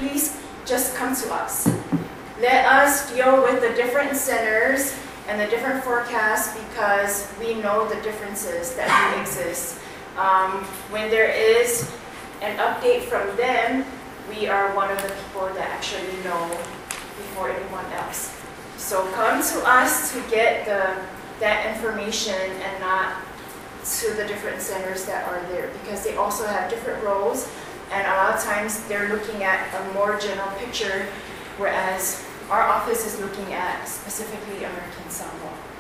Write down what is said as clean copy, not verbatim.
please just come to us. Let us deal with the different centers and the different forecasts because we know the differences that do exist. When there is an update from them, we are one of the people that actually know before anyone else. So come to us to get that information and not to the different centers that are there because they also have different roles and a lot of times they're looking at a more general picture, whereas our office is looking at specifically American Samoa.